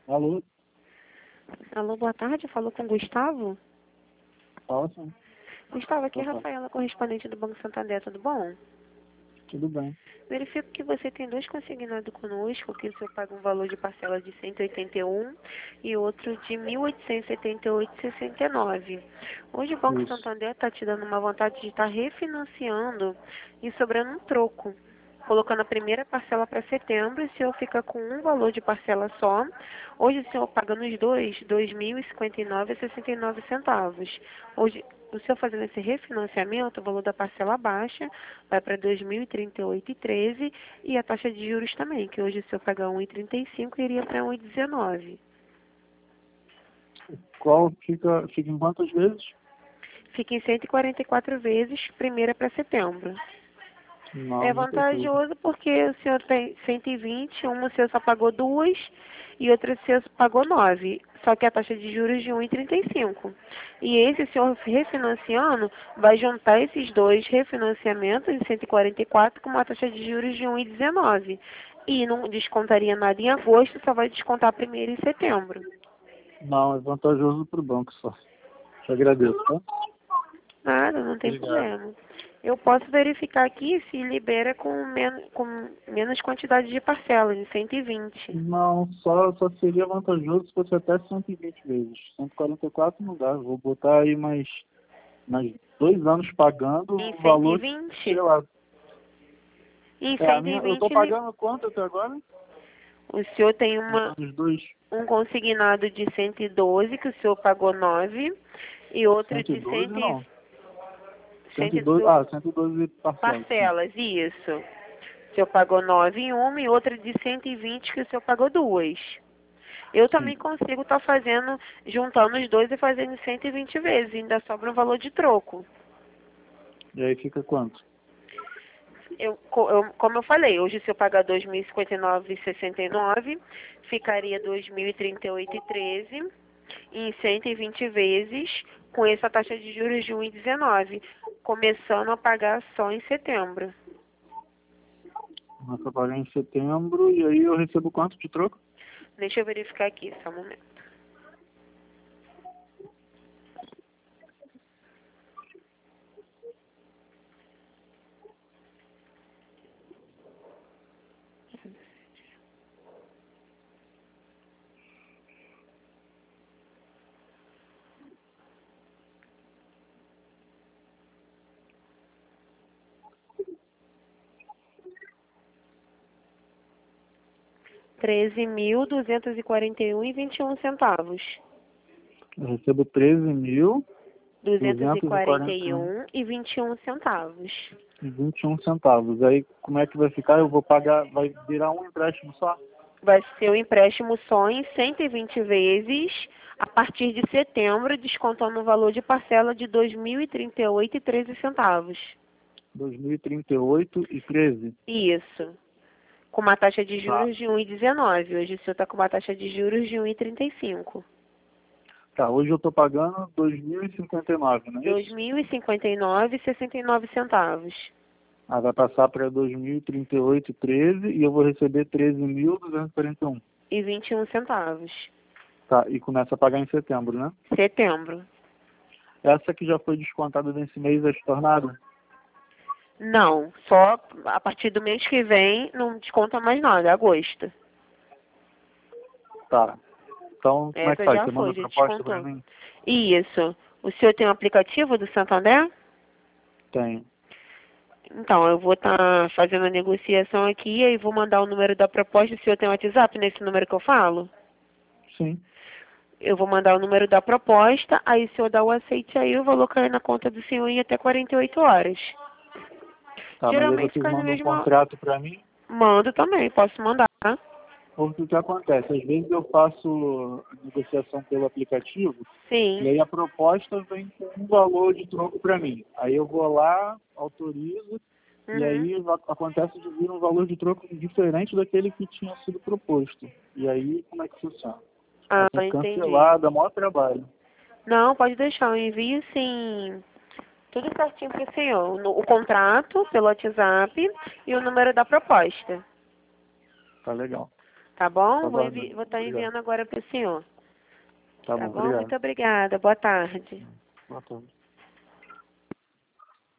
Alô? Alô, boa tarde. Falou com o Gustavo? Fala sim. Gustavo, aqui é Opa, Rafaela, correspondente do Banco Santander, tudo bom? tudo bem. Verifico que você tem dois consignados conosco, que o senhor paga um valor de parcela de 181 e outro de 1.878,69. Hoje o Banco Isso. Santander está te dando uma vontade de estar refinanciando e sobrando um troco, colocando a primeira parcela para setembro e o senhor fica com um valor de parcela só. Hoje o senhor paga nos dois R$ 2.059,69. Hoje, o senhor fazendo esse refinanciamento, o valor da parcela baixa vai para R$ 2.038,13 e a taxa de juros também, que hoje o senhor paga 1,35 e iria para 1,19. Qual fica em quantas vezes? Fica em 144 vezes, primeira para setembro. Não, É não precisa. vantajoso porque o senhor tem 120, uma o senhor só pagou 2 e outra o senhor pagou 9. Só que a taxa de juros de 1,35. E esse o senhor refinanciando vai juntar esses dois refinanciamentos em 144 com uma taxa de juros de 1,19. E não descontaria nada em agosto, só vai descontar primeiro em setembro. Não, é vantajoso para o banco só. Te agradeço, tá? Nada, não tem Obrigado. problema. Eu posso verificar aqui se libera com menos quantidade de parcelas, em 120. Não, só seria vantajoso se fosse até 120 vezes. 144 não dá. Vou botar aí mais 2 anos pagando Em o valor, sei 120? lá. Em Eu tô 120, pagando quanto até agora? o senhor tem Juntando os dois. um consignado de 112, que o senhor pagou 9, e outro de 112 não. 112, 112 112 parcelas, sim. parcelas, isso. O senhor pagou 9 em uma e outra de 120, que o senhor pagou 2. Eu Sim. também consigo estar fazendo, juntando os dois e fazendo 120 vezes, ainda sobra um valor de troco. E aí fica quanto? Como eu falei, hoje se eu pagar R$ 2.059,69, ficaria R$ 2.038,13 em 120 vezes, com essa taxa de juros de 1,19, começando a pagar só em setembro. Começa a pagar em setembro e aí eu recebo quanto de troco? Deixa eu verificar aqui, só um momento. R$ 13.241,21. Eu recebo 13.241 241,21. e 21 centavos. Aí como é que vai ficar? Eu vou pagar, vai virar um empréstimo só? Vai ser o empréstimo só em 120 vezes, a partir de setembro, descontando o valor de parcela de R$ 2.038,13. 2038,13. Isso. Com uma taxa de Tá. juros de 1,19. Hoje o senhor está com uma taxa de juros de 1,35. Tá, hoje eu tô pagando 2.059, não é R$ isso? 2.059,69. Ah, vai passar para 2038,13 e eu vou receber 13.241. E 21 centavos. Tá, e começa a pagar em setembro, né? Setembro. Essa que já foi descontada nesse mês é estornada? Não, só a partir do mês que vem não desconta mais nada, agosto. Tá. Então, como é que Essa faz? já Você manda foi, a já proposta para descontou. mim? Isso. O senhor tem um aplicativo do Santander? Tenho. Então, eu vou estar fazendo a negociação aqui e aí vou mandar o número da proposta. O senhor tem um WhatsApp nesse número que eu falo? Sim. Eu vou mandar o número da proposta, aí o senhor dá o aceite aí, eu vou colocar na conta do senhor em até 48 horas. Tá, mas aí Geralmente vocês cai no mandam um mesmo... contrato para mim? Mando também, posso mandar. Porque o que acontece? Às vezes eu faço a negociação pelo aplicativo e Sim. aí a proposta vem com um valor de troco para mim. Aí eu vou lá, autorizo, e Uhum. aí acontece de vir um valor de troco diferente daquele que tinha sido proposto. E aí, como é que funciona? Aí Ah, tem que entendi. cancelar, dá maior trabalho. Não, pode deixar, eu envio sim, tudo certinho para o senhor. O contrato pelo WhatsApp e o número da proposta. Tá legal. Tá bom? Tá Vou bom, estar obrigado. enviando agora para o senhor. Tá Tá bom, bom? obrigado. Muito obrigada. Boa tarde. Boa tarde.